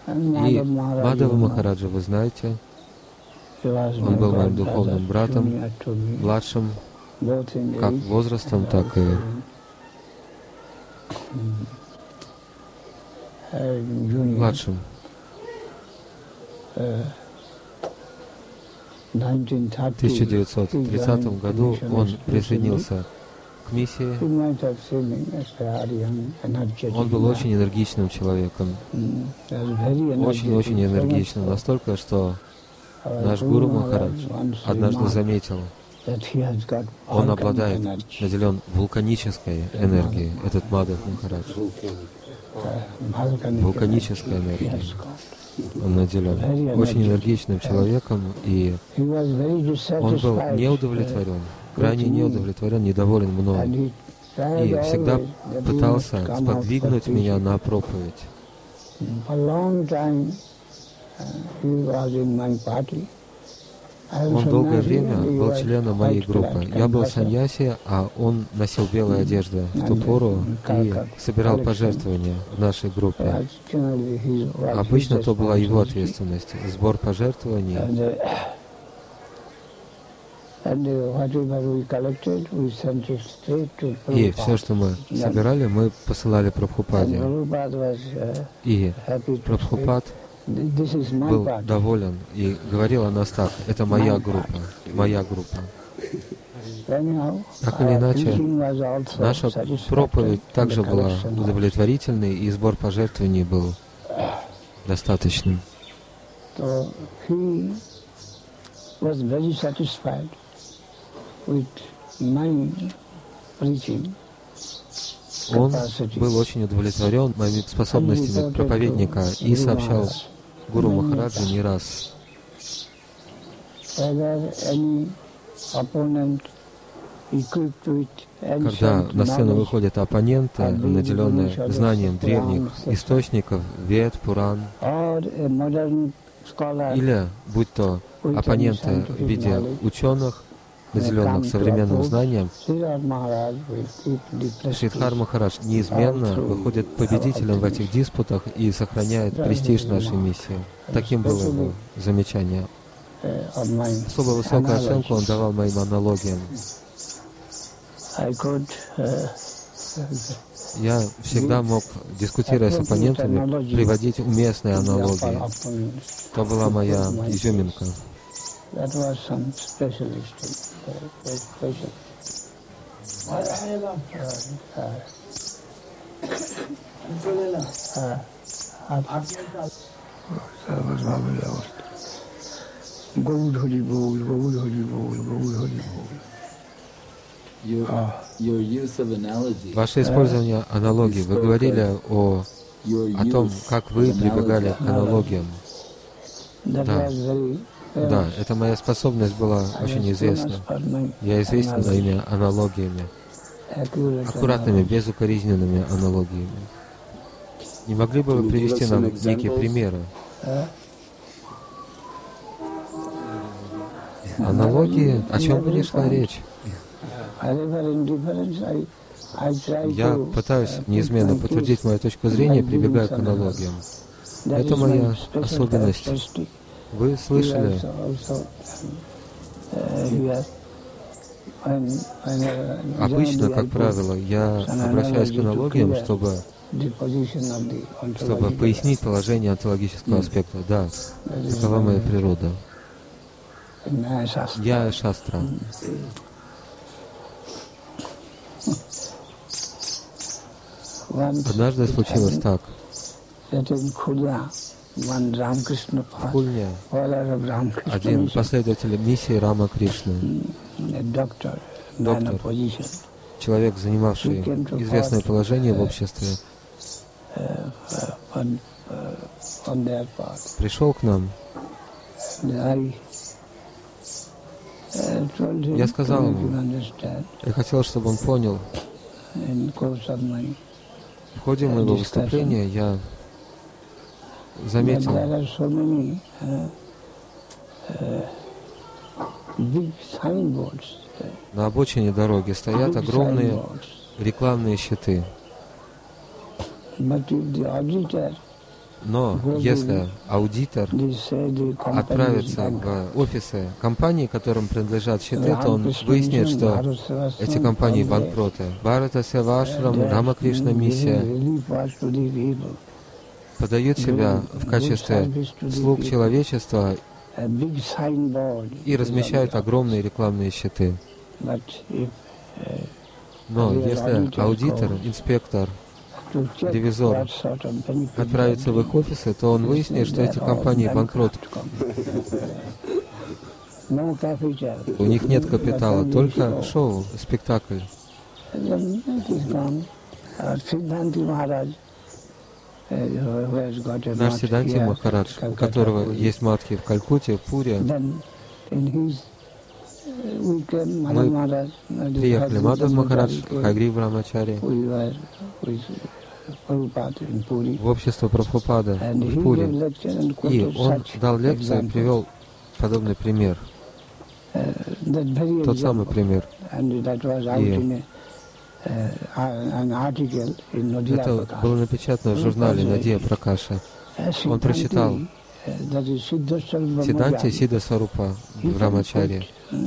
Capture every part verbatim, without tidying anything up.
И Мадхава Махараджа, вы знаете, он был моим духовным братом, младшим, как возрастом, так и младшим. В тысяча девятьсот тридцатом году он присоединился к миссии. Он был очень энергичным человеком, очень-очень энергичным, настолько, что наш Гуру Махарадж однажды заметил, он обладает, наделен вулканической энергией, этот Мадхав Махарадж. Вулканической энергией он наделен. Очень энергичным человеком, и он был неудовлетворен, крайне неудовлетворен, недоволен мной. И всегда пытался сподвигнуть меня на проповедь. Он долгое время был членом моей группы. Я был саньяси, а он носил белые одежды в ту пору и собирал пожертвования в нашей группе. Обычно то была его ответственность, сбор пожертвований. И все, что мы собирали, мы посылали Прабхупаде. И Прабхупад был доволен и говорил о нас так: это моя группа, моя группа. Так или иначе, наша проповедь также была удовлетворительной, и сбор пожертвований был достаточным. Он был очень удовлетворен моими способностями проповедника и сообщал Гуру Махараджу не раз. Когда на сцену выходят оппоненты, наделенные знанием древних источников, Вед, Пуран, или, будь то оппоненты в виде ученых, наделенных современным знанием, Шридхар Махарадж неизменно выходит победителем в этих диспутах и сохраняет престиж нашей миссии. Таким было его замечание. Особо высокую оценку он давал моим аналогиям. Я всегда мог, дискутируя с оппонентами, приводить уместные аналогии. Это была моя изюминка. Ваше использование аналогий. Вы говорили о, о том, как вы прибегали к аналогиям. Да. Да, это моя способность была очень известна. Я известен моими аналогиями, аккуратными, безукоризненными аналогиями. Не могли бы вы привести нам некие примеры? Аналогии? О чем бы ни шла речь? Я пытаюсь неизменно подтвердить мою точку зрения, прибегая к аналогиям. Это моя особенность. Вы слышали? Обычно, как правило, я обращаюсь к аналогиям, чтобы, чтобы пояснить положение онтологического аспекта. Да, такова моя природа. Я шастра. Однажды случилось так. В Хульне один последователь миссии Рама Кришны, доктор, человек, занимавший известное положение в обществе, пришел к нам. Я сказал ему, я хотел, чтобы он понял. В ходе моего выступления я заметил, на обочине дороги стоят огромные рекламные щиты. Но если аудитор отправится в офисы компаний, которым принадлежат щиты, то он выяснит, что эти компании банкроты. Бхарата Севашрам, Рамакришна миссия подают себя в качестве слуг человечества и размещают огромные рекламные щиты. Но если аудитор, инспектор, ревизор отправится в их офисы, то он выяснит, что эти компании банкрот. У них нет капитала, только шоу, спектакль. Наш Сиддханти Махарадж, у которого есть матхи в Калькутте, в Пуре, мы приехали, Мадхав Махарадж, Хайгрив Брамачари, в общество Прабхупада в Пуре. И он дал лекцию и привел подобный пример. Тот самый пример. И это было напечатано в журнале Надия Пракаша. Он прочитал Сиддханти Сиддха Сварупа Брамачари,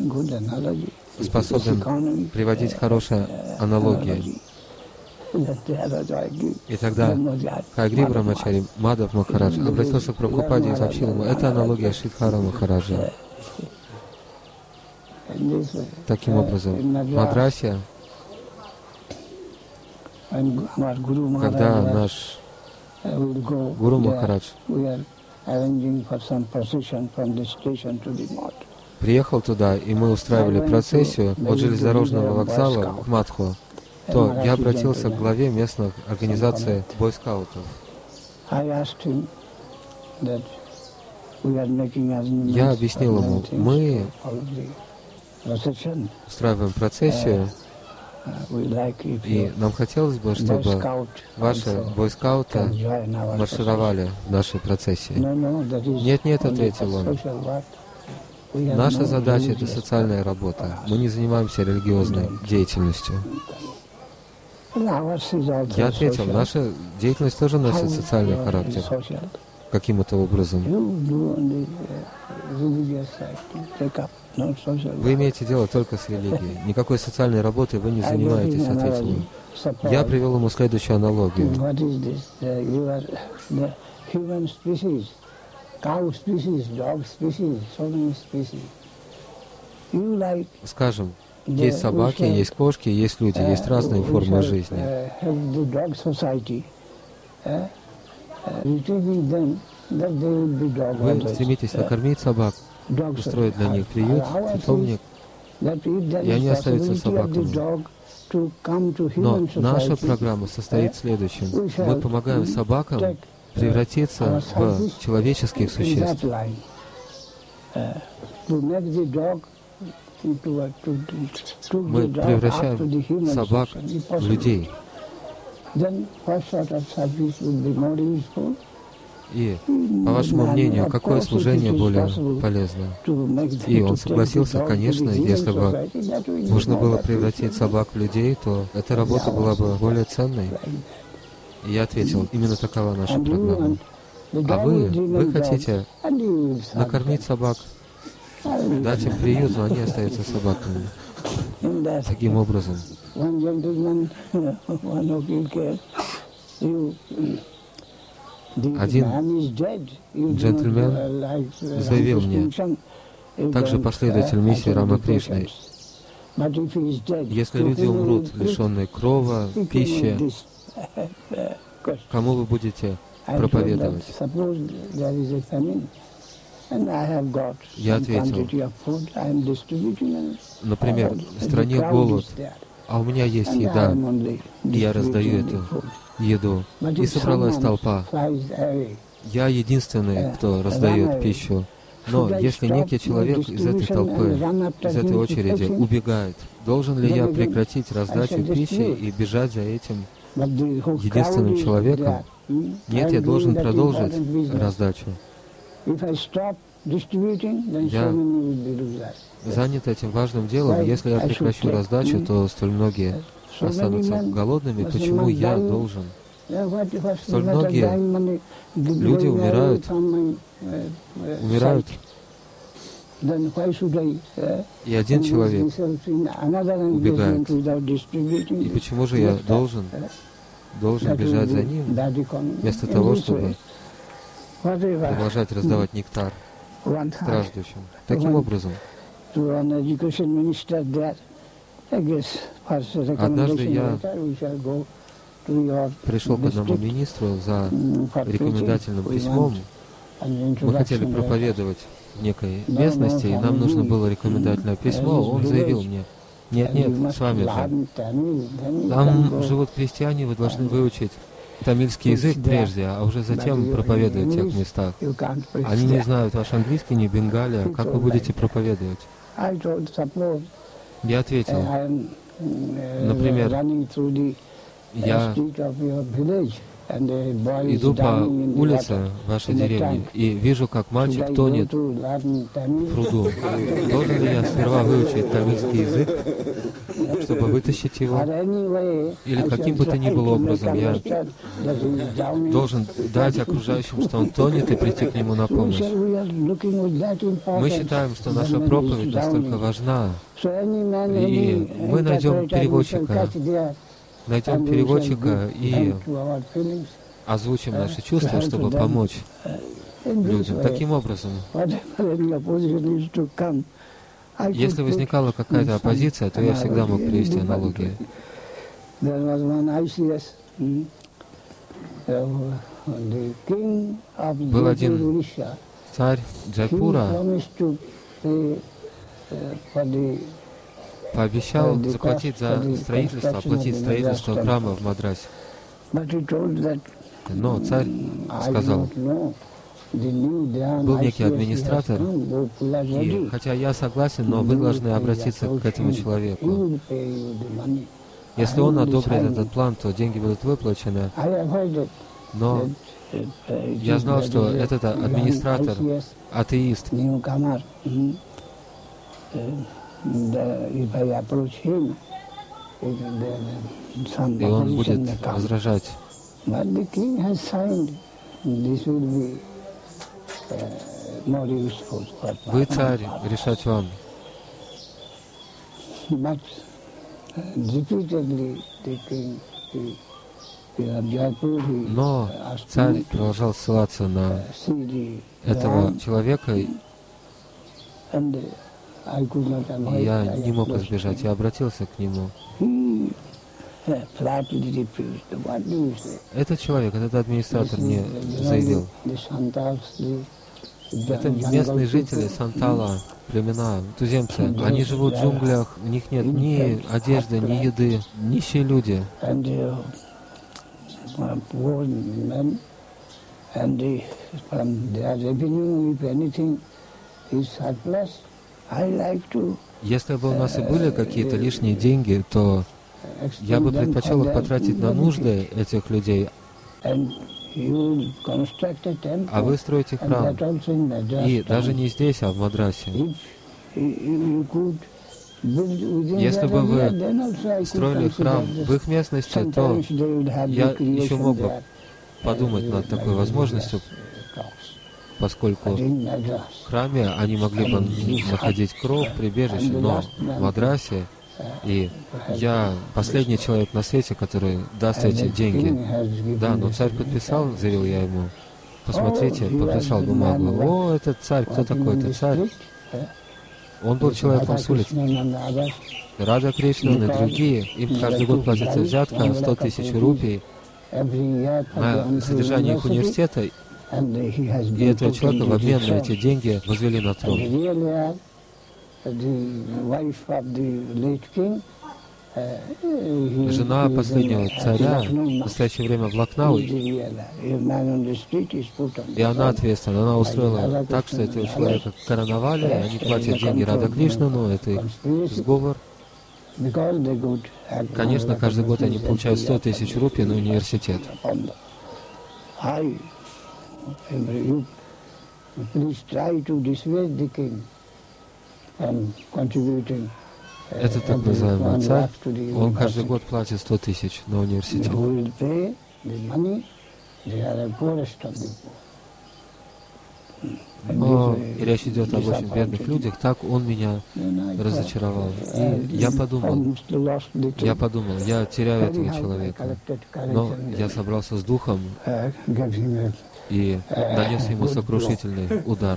способен приводить хорошие аналогии. И тогда Хайгрив Брамачари, Мадхав Махарадж, обратился к Прабхупаде и сообщил ему, это аналогия Шридхара Махараджа. Таким образом, в Мадрасе, когда наш Гуру Махарадж приехал туда, и мы устраивали процессию от железнодорожного вокзала в Мадху, то я обратился к главе местных организаций бойскаутов. Я объяснил ему, мы устраиваем процессию, и нам хотелось бы, чтобы ваши бойскауты маршировали в нашей процессии. Нет, нет, ответил он. Наша задача — это социальная работа. Мы не занимаемся религиозной деятельностью. Я ответил, наша деятельность тоже носит социальный характер. Каким-то образом. Вы имеете дело только с религией. Никакой социальной работой вы не занимаетесь, ответил он. Я привел ему следующую аналогию. Скажем, есть собаки, есть кошки, есть люди, есть разные формы жизни. Вы стремитесь накормить собак, устроить для них приют, питомник, и они остаются собаками. Но наша программа состоит в следующем. Мы помогаем собакам превратиться в человеческих существ. Мы превращаем собак в людей. И, по вашему мнению, какое служение более полезно? И он согласился, конечно, если бы можно было превратить собак в людей, то эта работа была бы более ценной. И я ответил, именно такова наша программа. А вы, вы хотите накормить собак, дать им приют, но они остаются собаками. Таким образом. Один джентльмен заявил мне, также последователь миссии Рамакришны, если люди умрут, лишенные крова, пищи, кому вы будете проповедовать? Я ответил, например, в стране голод, а у меня есть еда, и я раздаю эту еду. И собралась толпа. Я единственный, кто раздает пищу. Но если некий человек из этой толпы, из этой очереди убегает, должен ли я прекратить раздачу пищи и бежать за этим единственным человеком? Нет, я должен продолжить раздачу. Я занят этим важным делом. Если я прекращу раздачу, то столь многие останутся голодными. Почему я должен Столь многие люди умирают, умирают, и один человек убегает. И почему же я должен, должен бежать за ним, вместо того, чтобы продолжать раздавать нектар страждущим? Таким образом, однажды я пришел к одному министру за рекомендательным письмом. Мы хотели проповедовать в некой местности, и нам нужно было рекомендательное письмо. Он заявил мне: нет, нет, с вами же. Там живут крестьяне, вы должны выучить тамильский язык прежде, а уже затем проповедовать в тех местах. Они не знают ваш английский, ни бенгалия. Как вы будете проповедовать? Я ответил, например, я иду по улице вашей деревни и вижу, как мальчик тонет в пруду. Должен ли я сперва выучить тамильский язык, чтобы вытащить его? Или каким бы то ни было образом я должен дать окружающим, что он тонет, и прийти к нему на помощь? Мы считаем, что наша проповедь настолько важна, и мы найдем переводчика, найдем переводчика и озвучим наши чувства, чтобы помочь людям. Таким образом, если возникала какая-то оппозиция, то я всегда мог привести аналогии. Был один царь Джайпура, пообещал заплатить за строительство, оплатить строительство храма в Мадрасе. Но царь сказал, был некий администратор, и хотя я согласен, но вы должны обратиться к этому человеку. Если он одобрит этот план, то деньги будут выплачены. Но я знал, что этот администратор атеист. И он будет возражать. Вы царь, решать вам. Но царь продолжал ссылаться на этого человека, и я не мог избежать, я обратился к нему. Этот человек, этот администратор мне заявил, это местные жители Сантала, племена, туземцы. Они живут в джунглях, у них нет ни одежды, ни еды, нищие люди. Если бы у нас и были какие-то лишние деньги, то я бы предпочел их потратить на нужды этих людей. А вы строите храм. И даже не здесь, а в Мадрасе. Если бы вы строили храм в их местности, то я еще мог бы подумать над такой возможностью, поскольку в храме они могли бы находить кров, прибежище, но в Мадрасе, и я последний человек на свете, который даст эти деньги. Да, но царь подписал, заявил я ему. Посмотрите, подписал бумагу. О, этот царь, кто такой? Это царь. Он был человеком с улицы. Рада Кришнан и другие, им каждый год платится взятка сто тысяч рупий на содержание их университета, и этого человека в обмен на эти деньги возвели на трон. Жена последнего царя в настоящее время в Лакнау, и она ответственна. Она устроила так, что этого человека короновали, они платят деньги Рада Кришнану, это их сговор. Конечно, каждый год они получают сто тысяч рупий на университет. Это так называемый царь, он каждый год платит сто тысяч на университет. Но речь идет об очень бедных людях, так он меня разочаровал. И я подумал, я подумал, я теряю этого человека. Но я собрался с духом и нанес ему сокрушительный удар.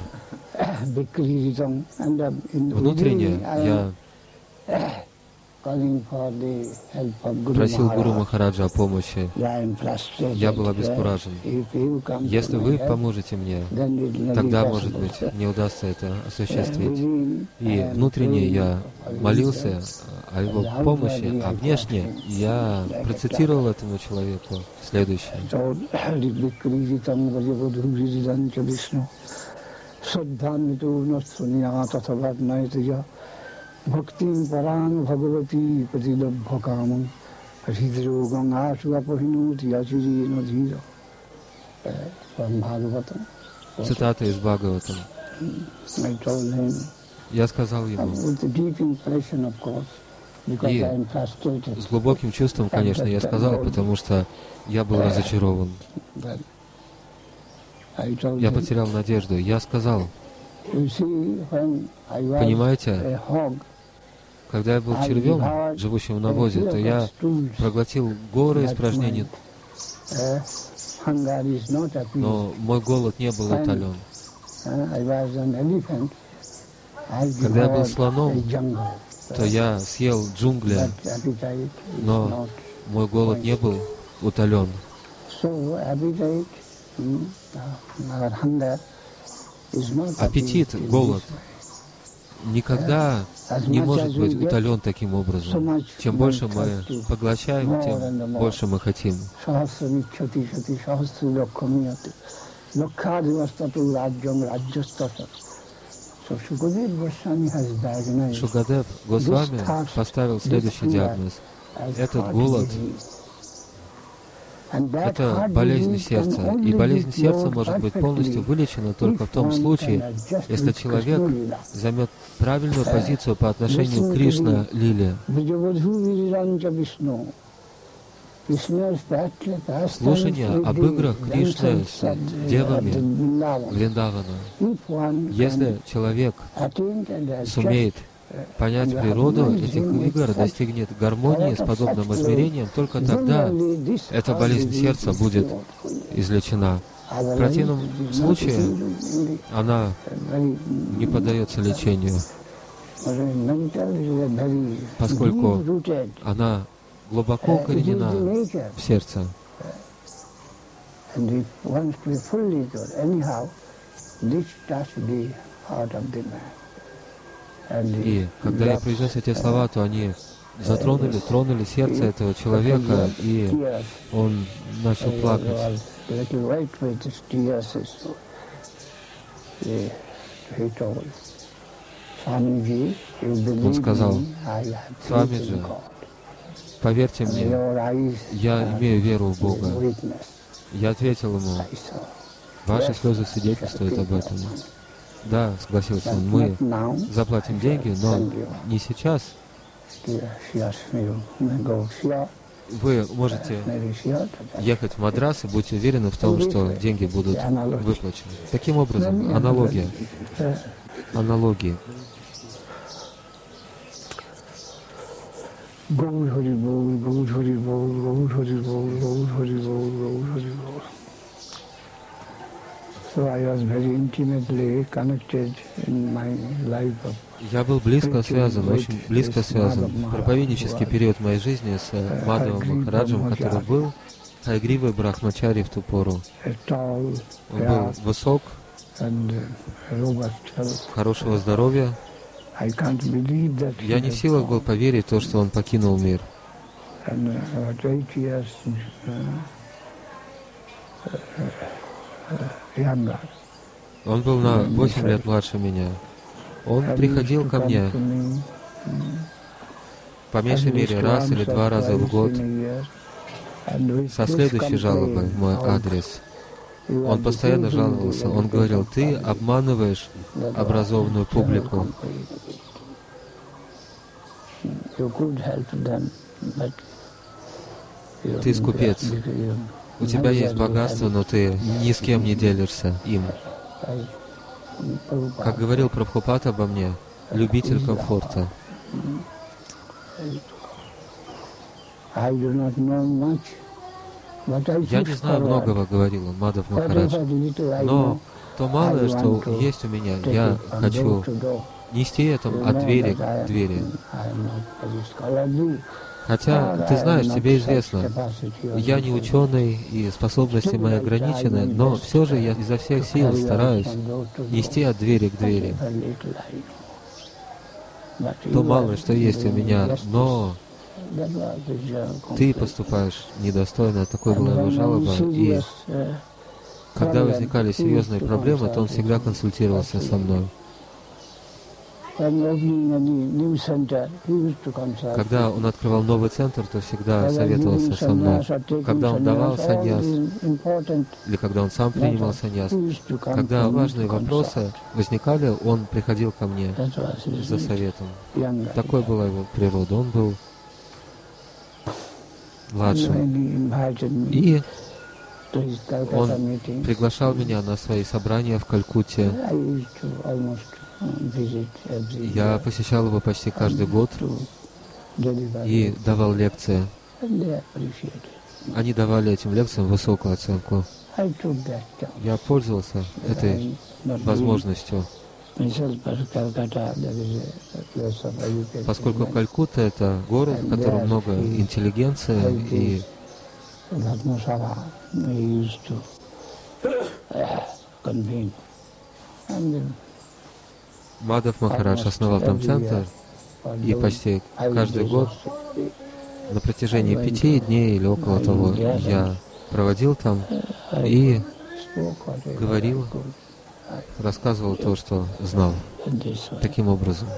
Внутренне я просил Гуру Махараджа о помощи. Я был обескуражен. Если вы поможете мне, тогда, может быть, мне удастся это осуществить. И внутренне я молился о его помощи, а внешне я процитировал этому человеку следующее. Bhaktin Paran Bhagavati Patidabha Kamam Hridro Gangashu Apahinuti Achiri Nadhira. From Bhagavatam. Цитата из Бхагаватам. Я сказал ему, и с глубоким чувством, конечно, я сказал, потому что я был разочарован. Я потерял надежду. Я сказал, понимаете, когда я был червем, живущим в навозе, то я проглотил горы испражнений, но мой голод не был утолен. Когда я был слоном, то я съел джунгли, но мой голод не был утолен. Аппетит, голод никогда не может быть утолен таким образом. Чем больше мы поглощаем, тем больше мы хотим. Шукадев Госвами поставил следующий диагноз. Этот голод — это болезнь сердца. И болезнь сердца может быть полностью вылечена только в том случае, если человек займет правильную позицию по отношению к Кришна-лиле. Слушание об играх Кришны с девами Вриндавана. Если человек сумеет понять природу этих игр, достигнет гармонии с подобным измерением, только тогда эта болезнь сердца будет излечена. В противном случае она не поддается лечению, поскольку она глубоко укоренена в сердце. И когда я произнес эти слова, то они затронули, тронули сердце этого человека, и он начал плакать. Он сказал, Свамиджи, поверьте мне, я имею веру в Бога. Я ответил ему, ваши слезы свидетельствуют об этом. Да, согласился он, мы заплатим деньги, но не сейчас. Вы можете ехать в Мадрас и будьте уверены в том, что деньги будут выплачены. Таким образом, аналогия. Аналогии. Я был близко связан, очень близко связан в проповеднический период моей жизни с Мадхавом Махараджем, который был Хайгривой Брахмачари в ту пору. Он был высок, хорошего здоровья. Я не в силах был поверить в то, что он покинул мир. Он был на восемь лет младше меня. Он приходил ко мне по меньшей мере раз или два раза в год со следующей жалобой в мой адрес. Он постоянно жаловался. Он говорил, ты обманываешь образованную публику. Ты скупец. у тебя есть богатство, но ты ни с кем не делишься им. Как говорил Прабхупада обо мне, любитель комфорта. Я не знаю многого, говорил Мадхав Махарадж, но то малое, что есть у меня, я хочу нести это от двери к двери. Хотя, ты знаешь, тебе известно, я не ученый и способности мои ограничены, но все же я изо всех сил стараюсь нести от двери к двери. То малое, что есть у меня, но ты поступаешь недостойно, такой была его жалоба, и когда возникали серьезные проблемы, то он всегда консультировался со мной. Когда он открывал новый центр, то всегда советовался со мной. Когда он давал саньяс, или когда он сам принимал саньяс, когда важные вопросы возникали, он приходил ко мне за советом. Такой была его природа. Он был младшим. И он приглашал меня на свои собрания в Калькутте. Я посещал его почти каждый год и давал лекции. Они давали этим лекциям высокую оценку. Я пользовался этой возможностью. Поскольку Калькутта — это город, в котором много интеллигенции, и Мадхав Махарадж основал там центр, и почти каждый год на протяжении пяти дней или около того я проводил там и говорил, рассказывал то, что знал. Таким образом.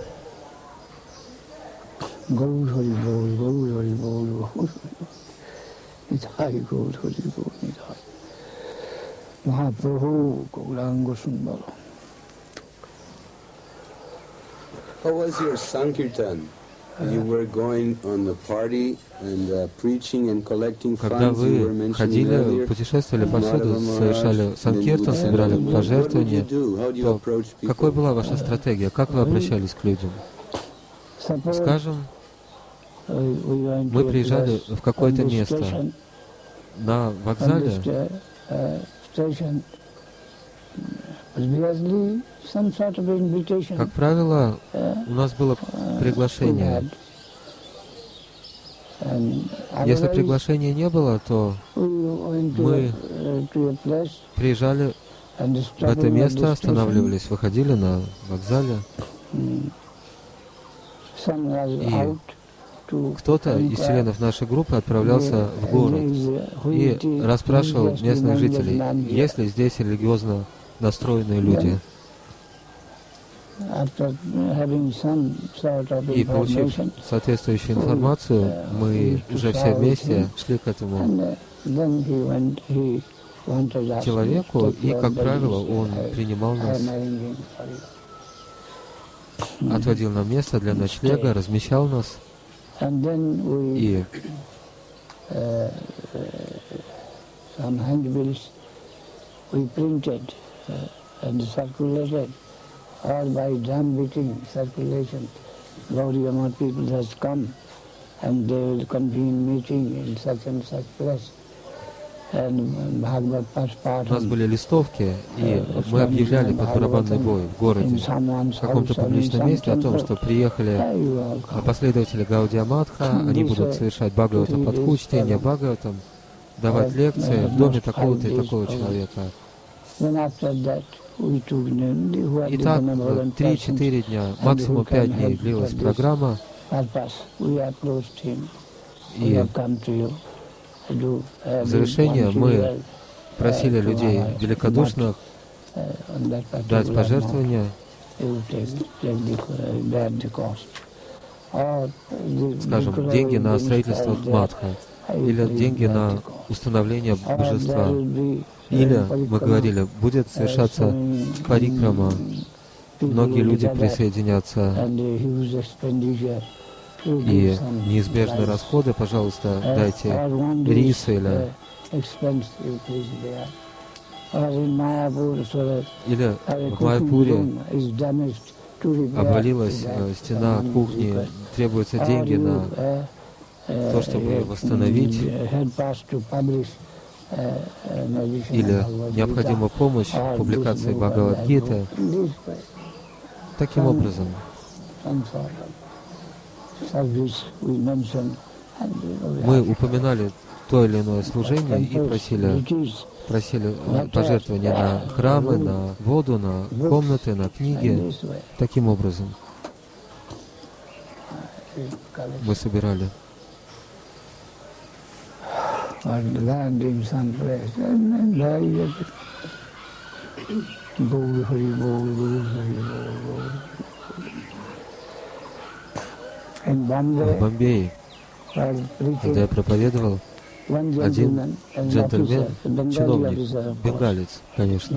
How was your Sankirtan? You were going on the party and uh, preaching and collecting funds. Когда вы ходили, путешествовали повсюду, совершали санкиртан, собирали пожертвования, то какой была ваша стратегия? Как вы обращались к людям? Скажем, мы приезжали в какое-то место на вокзале. Как правило, у нас было приглашение. Если приглашения не было, то мы приезжали в это место, останавливались, выходили на вокзале, и кто-то из членов нашей группы отправлялся в город и расспрашивал местных жителей, есть ли здесь религиозно настроенные люди. И получив соответствующую информацию, мы уже все вместе шли к этому человеку, и, как правило, он принимал нас, отводил нам место для ночлега, размещал нас, и and circulated, or by drum beating circulation. Gaudiya Math people has come, and they will convene meeting in such and such place. And Bhagavad Paspart. У нас были листовки, и мы объявляли под барабанный бой в городе, в каком-то публичном месте, о том, что приехали последователи Гаудия Матха, они будут совершать Бхагавата Патху, чтение Бхагаватам, давать лекции в доме такого-то и такого человека. И так три-четыре дня, максимум пять дней длилась программа, и в завершение мы просили людей великодушно дать пожертвования, скажем, деньги на строительство матха, или деньги на установление божества. Или, мы говорили, будет совершаться парикрама, многие люди присоединятся, и неизбежные расходы, пожалуйста, дайте рис или Или в Майяпуре обвалилась стена кухни, требуются деньги на то, чтобы восстановить, или необходима помощь в публикации Бхагавад-гиты. Таким образом, мы упоминали то или иное служение и просили, просили пожертвования на храмы, на воду, на комнаты, на книги. Таким образом мы собирали. В Бомбее, когда я проповедовал, один джентльмен, чиновник, бенгалец, конечно,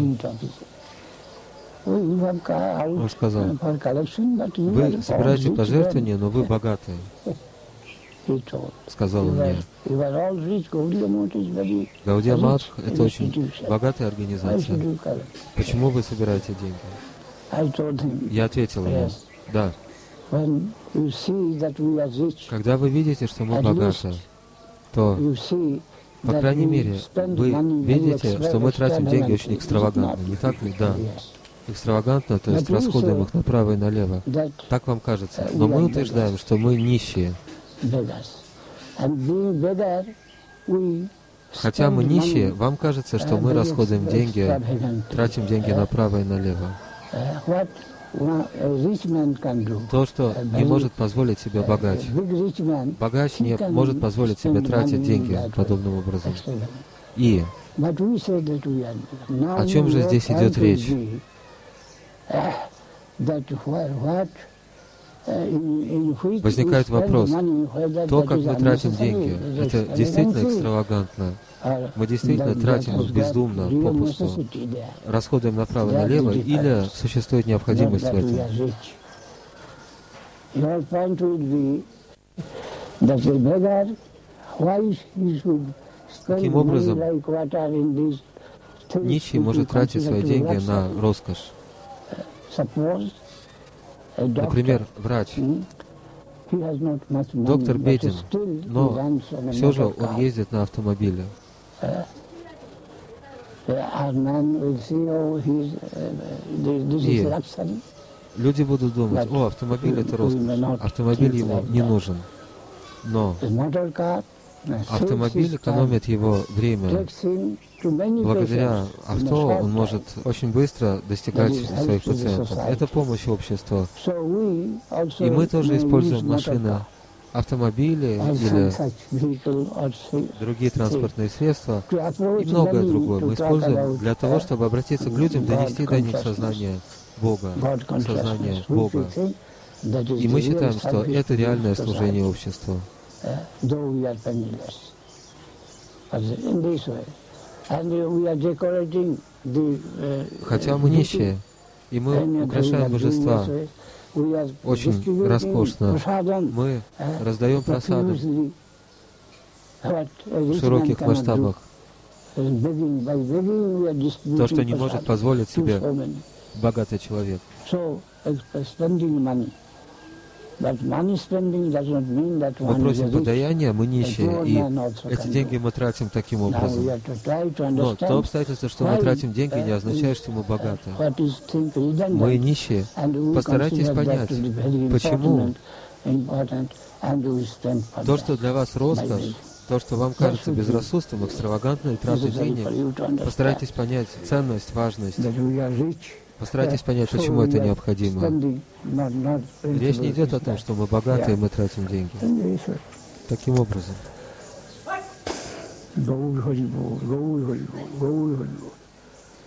он сказал: вы собираете пожертвования, но вы богатые. Сказал он мне. Гаудия Матх — это очень богатая организация. Почему вы собираете деньги? Я ответил ему: да. Когда вы видите, что мы богаты, то, по крайней мере, вы видите, что мы тратим деньги очень экстравагантно, не так ли? Да. Экстравагантно, то есть расходуем их направо и налево. Так вам кажется. Но мы утверждаем, что мы нищие. Хотя мы нищие, вам кажется, что мы расходуем деньги, тратим деньги направо и налево. То, что не может позволить себе богач. Богач не может позволить себе тратить деньги подобным образом. И о чем же здесь идет речь? Возникает вопрос, то, как мы тратим деньги, это действительно экстравагантно? Мы действительно тратим их бездумно, попусту, расходуем направо и налево, или существует необходимость в этом? Каким образом нищий может тратить свои деньги на роскошь? Например, врач, доктор беден, но все же он ездит на автомобиле. И люди будут думать: о, автомобиль — это роскошь, автомобиль ему не нужен. Но автомобиль экономит его время. Благодаря авто он может очень быстро достигать своих пациентов. Это помощь обществу. И мы тоже используем машины, автомобили или другие транспортные средства и многое другое. Мы используем для того, чтобы обратиться к людям, донести до них сознание Бога, сознание Бога. И мы считаем, что это реальное служение обществу. Хотя мы нищие, и мы украшаем божества очень роскошно. Мы раздаем просады в широких масштабах. То, что не может позволить себе богатый человек. Мы просим подаяния, мы нищие, и эти деньги мы тратим таким образом. Но то обстоятельство, что мы тратим деньги, не означает, что мы богаты. Мы нищие. Постарайтесь понять, почему то, что для вас роскошь, то, что вам кажется безрассудством, экстравагантной тратой денег, постарайтесь понять ценность, важность. Постарайтесь понять, почему это необходимо. Речь не идет о том, что мы богаты и мы тратим деньги. Таким образом.